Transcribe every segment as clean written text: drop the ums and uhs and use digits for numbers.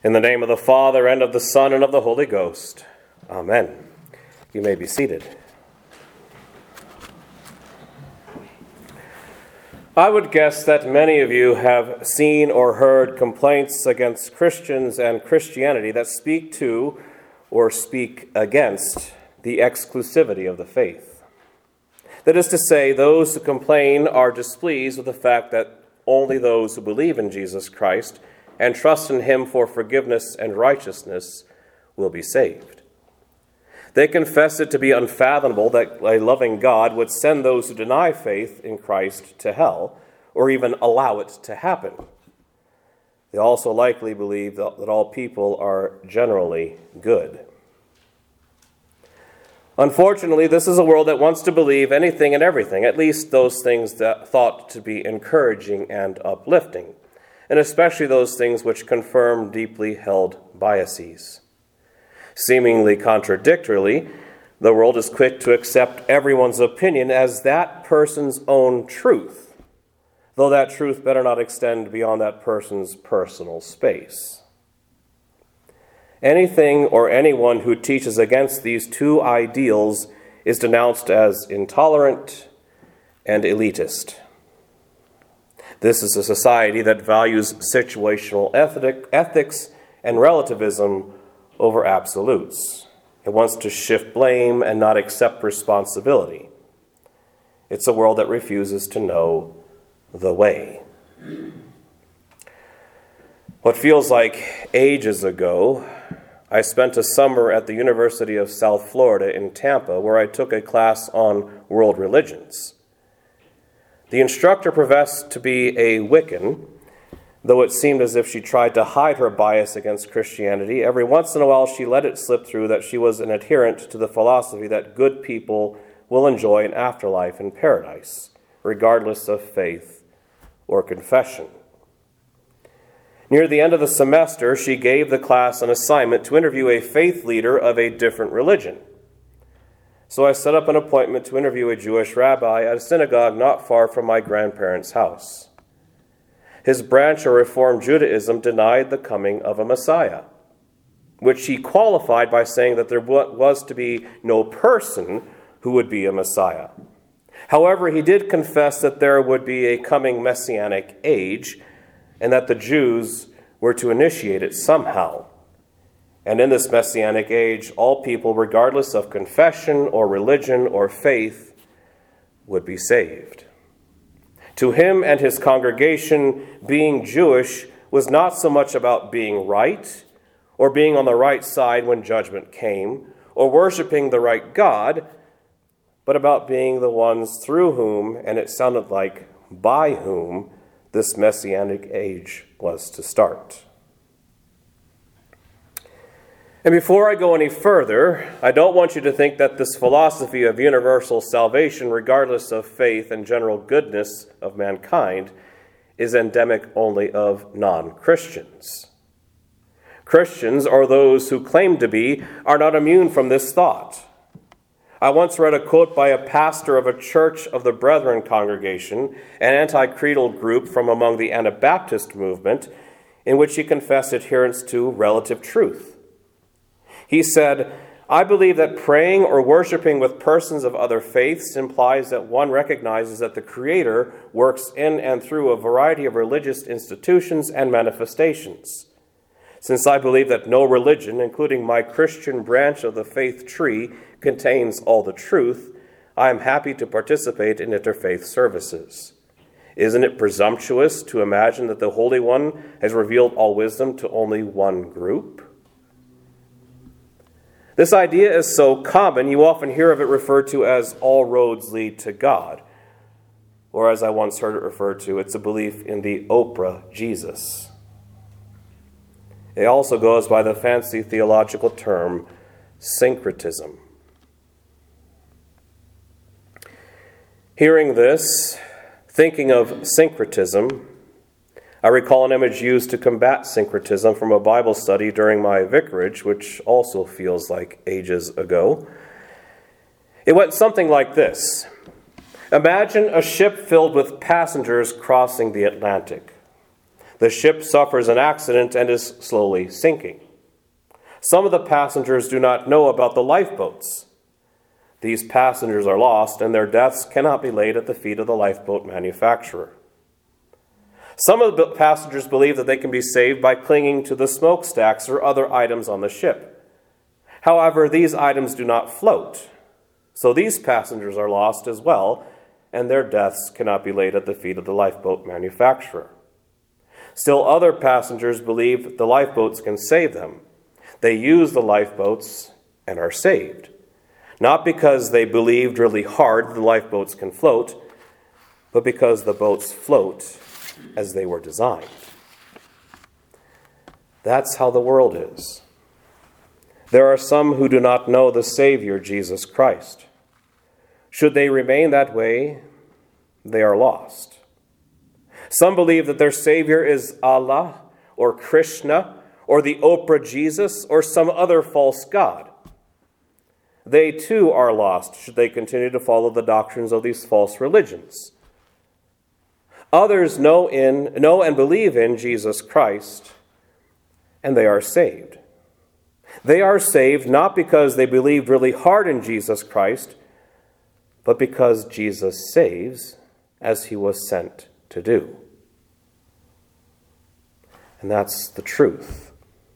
In the name of the Father, and of the Son, and of the Holy Ghost. Amen. You may be seated. I would guess that many of you have seen or heard complaints against Christians and Christianity that speak to or speak against the exclusivity of the faith. That is to say, those who complain are displeased with the fact that only those who believe in Jesus Christ and trust in him for forgiveness and righteousness will be saved. They confess it to be unfathomable that a loving God would send those who deny faith in Christ to hell, or even allow it to happen. They also likely believe that all people are generally good. Unfortunately, this is a world that wants to believe anything and everything, at least those things that thought to be encouraging and uplifting, and especially those things which confirm deeply held biases. Seemingly contradictorily, the world is quick to accept everyone's opinion as that person's own truth, though that truth better not extend beyond that person's personal space. Anything or anyone who teaches against these two ideals is denounced as intolerant and elitist. This is a society that values situational ethics and relativism over absolutes. It wants to shift blame and not accept responsibility. It's a world that refuses to know the way. What feels like ages ago, I spent a summer at the University of South Florida in Tampa, where I took a class on world religions. The instructor professed to be a Wiccan, though it seemed as if she tried to hide her bias against Christianity. Every once in a while, she let it slip through that she was an adherent to the philosophy that good people will enjoy an afterlife in paradise, regardless of faith or confession. Near the end of the semester, she gave the class an assignment to interview a faith leader of a different religion. So I set up an appointment to interview a Jewish rabbi at a synagogue not far from my grandparents' house. His branch of Reformed Judaism denied the coming of a Messiah, which he qualified by saying that there was to be no person who would be a Messiah. However, he did confess that there would be a coming messianic age and that the Jews were to initiate it somehow. And in this messianic age, all people, regardless of confession or religion or faith, would be saved. To him and his congregation, being Jewish was not so much about being right or being on the right side when judgment came or worshiping the right God, but about being the ones through whom, and it sounded like by whom, this messianic age was to start. And before I go any further, I don't want you to think that this philosophy of universal salvation, regardless of faith and general goodness of mankind, is endemic only of non-Christians. Christians, or those who claim to be, are not immune from this thought. I once read a quote by a pastor of a Church of the Brethren congregation, an anti-creedal group from among the Anabaptist movement, in which he confessed adherence to relative truth. He said, "I believe that praying or worshiping with persons of other faiths implies that one recognizes that the Creator works in and through a variety of religious institutions and manifestations. Since I believe that no religion, including my Christian branch of the faith tree, contains all the truth, I am happy to participate in interfaith services. Isn't it presumptuous to imagine that the Holy One has revealed all wisdom to only one group?" This idea is so common, you often hear of it referred to as all roads lead to God. Or as I once heard it referred to, it's a belief in the Oprah Jesus. It also goes by the fancy theological term syncretism. Hearing this, thinking of syncretism, I recall an image used to combat syncretism from a Bible study during my vicarage, which also feels like ages ago. It went something like this. Imagine a ship filled with passengers crossing the Atlantic. The ship suffers an accident and is slowly sinking. Some of the passengers do not know about the lifeboats. These passengers are lost, and their deaths cannot be laid at the feet of the lifeboat manufacturer. Some of the passengers believe that they can be saved by clinging to the smokestacks or other items on the ship. However, these items do not float, so these passengers are lost as well, and their deaths cannot be laid at the feet of the lifeboat manufacturer. Still other passengers believe the lifeboats can save them. They use the lifeboats and are saved. Not because they believed really hard the lifeboats can float, but because the boats float as they were designed. That's how the world is. There are some who do not know the Savior, Jesus Christ. Should they remain that way, they are lost. Some believe that their Savior is Allah or Krishna or the Oprah Jesus or some other false god. They too are lost should they continue to follow the doctrines of these false religions. Others know and believe in Jesus Christ, and they are saved. They are saved not because they believed really hard in Jesus Christ, but because Jesus saves as he was sent to do. And that's the truth.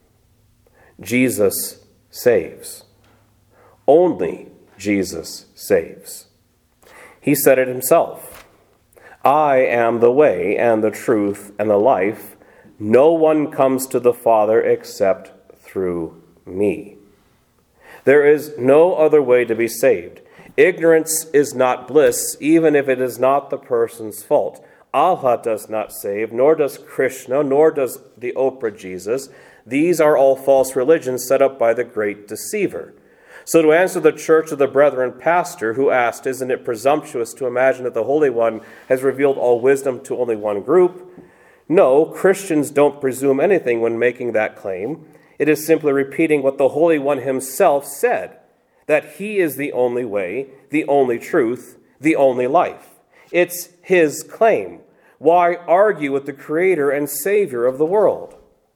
Jesus saves. Only Jesus saves. He said it himself. I am the way and the truth and the life. No one comes to the Father except through me. There is no other way to be saved. Ignorance is not bliss, even if it is not the person's fault. Allah does not save, nor does Krishna, nor does the Oprah Jesus. These are all false religions set up by the great deceiver. So to answer the Church of the Brethren pastor who asked, isn't it presumptuous to imagine that the Holy One has revealed all wisdom to only one group? No, Christians don't presume anything when making that claim. It is simply repeating what the Holy One himself said, that he is the only way, the only truth, the only life. It's his claim. Why argue with the Creator and Savior of the world?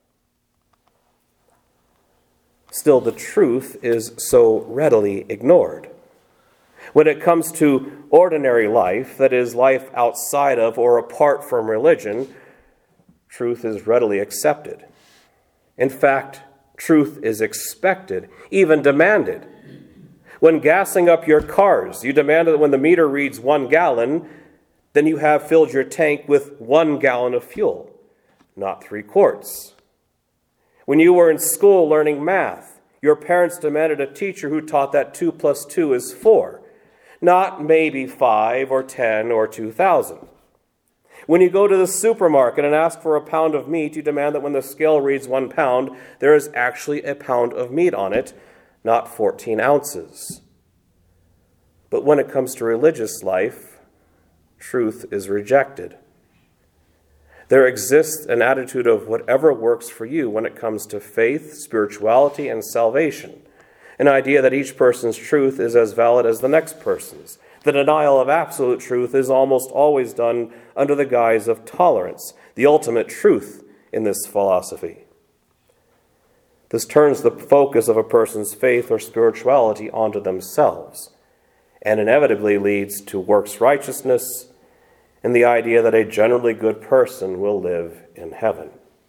Still, the truth is so readily ignored. When it comes to ordinary life, that is, life outside of or apart from religion, truth is readily accepted. In fact, truth is expected, even demanded. When gassing up your cars, you demand that when the meter reads 1 gallon, then you have filled your tank with 1 gallon of fuel, not 3 quarts. When you were in school learning math, your parents demanded a teacher who taught that 2 + 2 is 4, not maybe 5 or 10 or 2,000. When you go to the supermarket and ask for a pound of meat, you demand that when the scale reads 1 pound, there is actually a pound of meat on it, not 14 ounces. But when it comes to religious life, truth is rejected. There exists an attitude of whatever works for you when it comes to faith, spirituality, and salvation. An idea that each person's truth is as valid as the next person's. The denial of absolute truth is almost always done under the guise of tolerance, the ultimate truth in this philosophy. This turns the focus of a person's faith or spirituality onto themselves, and inevitably leads to works righteousness and the idea that a generally good person will live in heaven.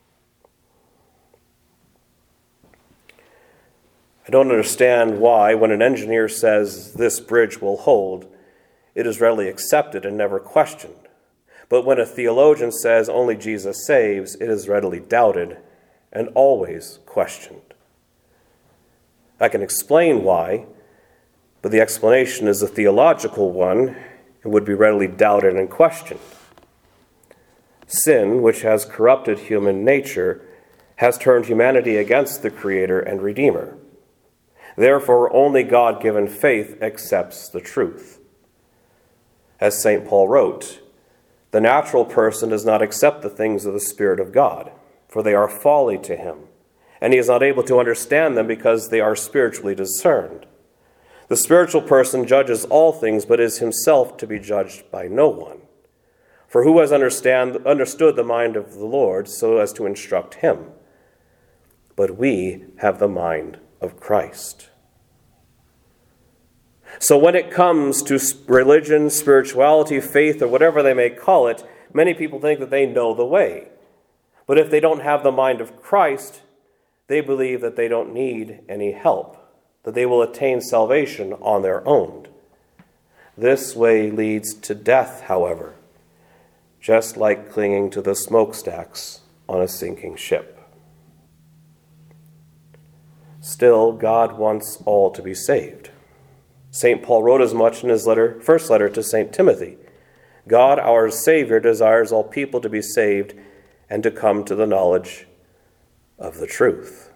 I don't understand why, when an engineer says this bridge will hold, it is readily accepted and never questioned. But when a theologian says only Jesus saves, it is readily doubted and always questioned. I can explain why, but the explanation is a theological one and would be readily doubted and questioned. Sin, which has corrupted human nature, has turned humanity against the Creator and Redeemer. Therefore, only God-given faith accepts the truth. As St. Paul wrote, the natural person does not accept the things of the Spirit of God, for they are folly to him, and he is not able to understand them because they are spiritually discerned. The spiritual person judges all things, but is himself to be judged by no one. For who has understood the mind of the Lord so as to instruct him? But we have the mind of Christ. So when it comes to religion, spirituality, faith, or whatever they may call it, many people think that they know the way. But if they don't have the mind of Christ, they believe that they don't need any help, that they will attain salvation on their own. This way leads to death, however, just like clinging to the smokestacks on a sinking ship. Still, God wants all to be saved. St. Paul wrote as much in his first letter to St. Timothy. God, our Savior, desires all people to be saved and to come to the knowledge of the truth.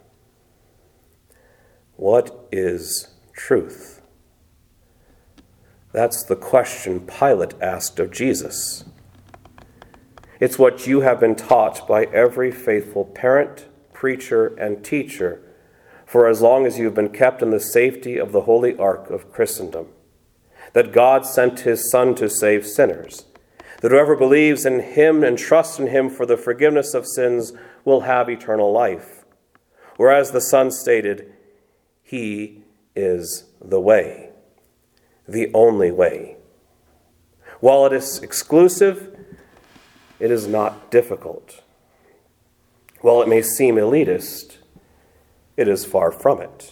What is truth? That's the question Pilate asked of Jesus. It's what you have been taught by every faithful parent, preacher, and teacher for as long as you've been kept in the safety of the holy ark of Christendom. That God sent his Son to save sinners. That whoever believes in him and trusts in him for the forgiveness of sins will have eternal life. Whereas the Son stated, he is the way, the only way. While it is exclusive, it is not difficult. While it may seem elitist, it is far from it.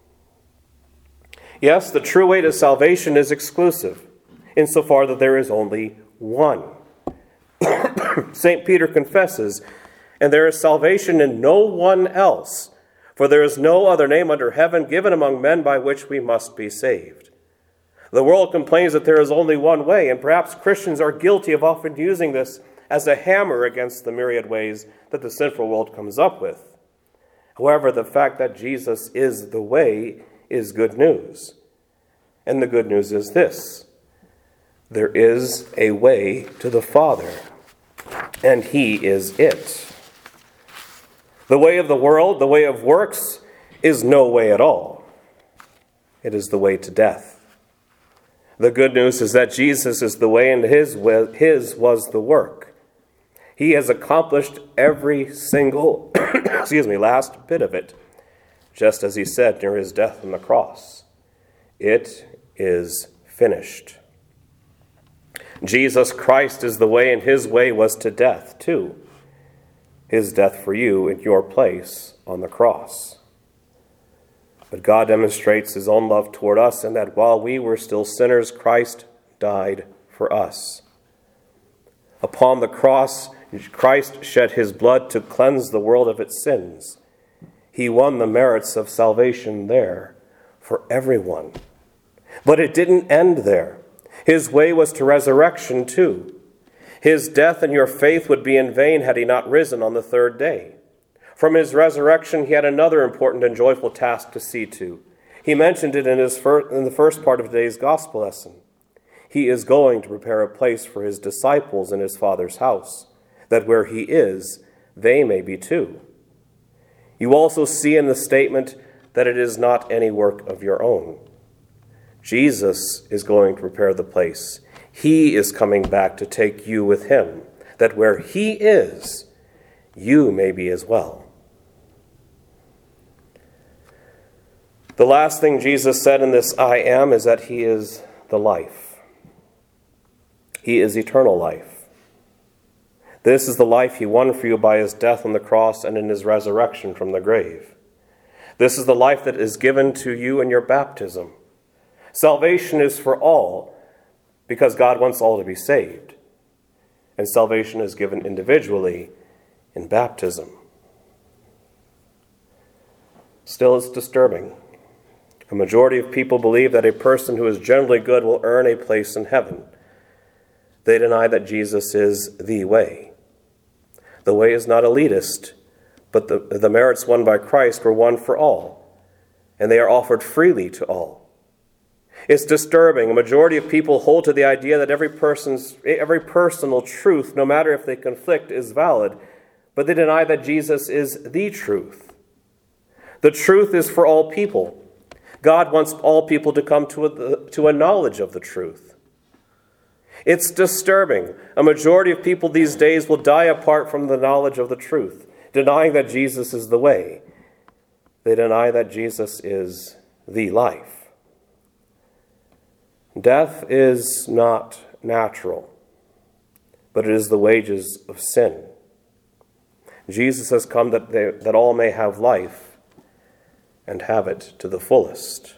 Yes, the true way to salvation is exclusive, insofar that there is only one. St. Peter confesses, and there is salvation in no one else, for there is no other name under heaven given among men by which we must be saved. The world complains that there is only one way, and perhaps Christians are guilty of often using this as a hammer against the myriad ways that the sinful world comes up with. However, the fact that Jesus is the way is good news. And the good news is this: there is a way to the Father, and he is it. The way of the world, the way of works, is no way at all. It is the way to death. The good news is that Jesus is the way, and his was the work. He has accomplished every single last bit of it, just as he said near his death on the cross. It is finished. Jesus Christ is the way, and his way was to death, too. His death for you in your place on the cross. But God demonstrates his own love toward us in that while we were still sinners, Christ died for us. Upon the cross, Christ shed his blood to cleanse the world of its sins. He won the merits of salvation there for everyone. But it didn't end there. His way was to resurrection too. His death and your faith would be in vain had he not risen on the third day. From his resurrection, he had another important and joyful task to see to. He mentioned it in the first part of today's gospel lesson. He is going to prepare a place for his disciples in his Father's house, that where he is, they may be too. You also see in the statement that it is not any work of your own. Jesus is going to prepare the place. He is coming back to take you with him, that where he is, you may be as well. The last thing Jesus said in this I am is that he is the life. He is eternal life. This is the life he won for you by his death on the cross and in his resurrection from the grave. This is the life that is given to you in your baptism. Salvation is for all because God wants all to be saved. And salvation is given individually in baptism. Still, it's disturbing. A majority of people believe that a person who is generally good will earn a place in heaven. They deny that Jesus is the way. The way is not elitist, but the merits won by Christ were won for all, and they are offered freely to all. It's disturbing. A majority of people hold to the idea that every personal truth, no matter if they conflict, is valid, but they deny that Jesus is the truth. The truth is for all people. God wants all people to come to a knowledge of the truth. It's disturbing. A majority of people these days will die apart from the knowledge of the truth, denying that Jesus is the way. They deny that Jesus is the life. Death is not natural, but it is the wages of sin. Jesus has come that all may have life and have it to the fullest.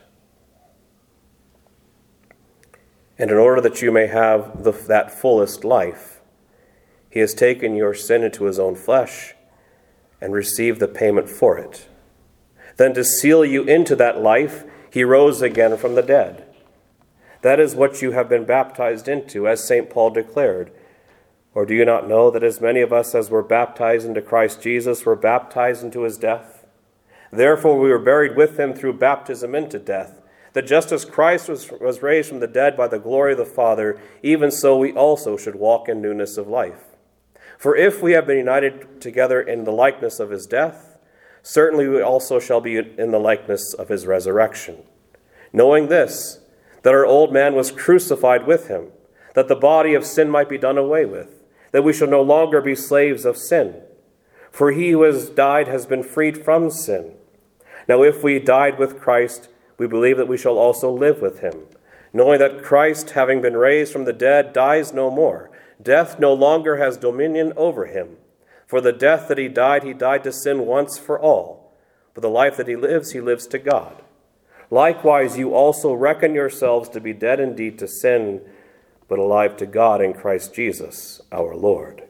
And in order that you may have that fullest life, he has taken your sin into his own flesh and received the payment for it. Then to seal you into that life, he rose again from the dead. That is what you have been baptized into, as St. Paul declared. Or do you not know that as many of us as were baptized into Christ Jesus were baptized into his death? Therefore we were buried with him through baptism into death, that just as Christ was raised from the dead by the glory of the Father, even so we also should walk in newness of life. For if we have been united together in the likeness of his death, certainly we also shall be in the likeness of his resurrection. Knowing this, that our old man was crucified with him, that the body of sin might be done away with, that we shall no longer be slaves of sin. For he who has died has been freed from sin. Now if we died with Christ, we believe that we shall also live with him, knowing that Christ, having been raised from the dead, dies no more. Death no longer has dominion over him. For the death that he died to sin once for all. But the life that he lives to God. Likewise, you also reckon yourselves to be dead indeed to sin, but alive to God in Christ Jesus, our Lord.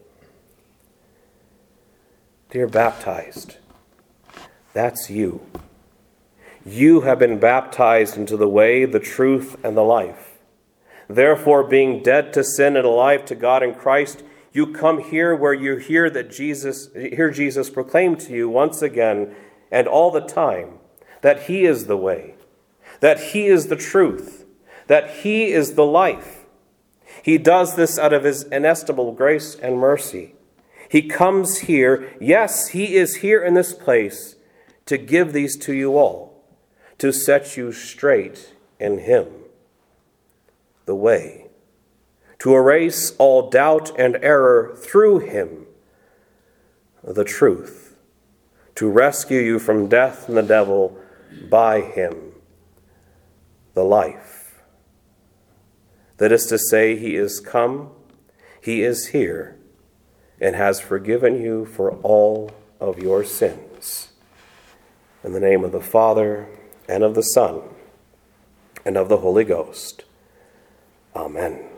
Dear baptized, that's you. You have been baptized into the way, the truth, and the life. Therefore, being dead to sin and alive to God in Christ, you come here where you hear Jesus proclaim to you once again and all the time that he is the way, that he is the truth, that he is the life. He does this out of his inestimable grace and mercy. He comes here, yes, he is here in this place to give these to you all, to set you straight in him, the way, to erase all doubt and error through him, the truth, to rescue you from death and the devil by him, the life. That is to say, he is come, he is here, and has forgiven you for all of your sins. In the name of the Father, and of the Son, and of the Holy Ghost. Amen.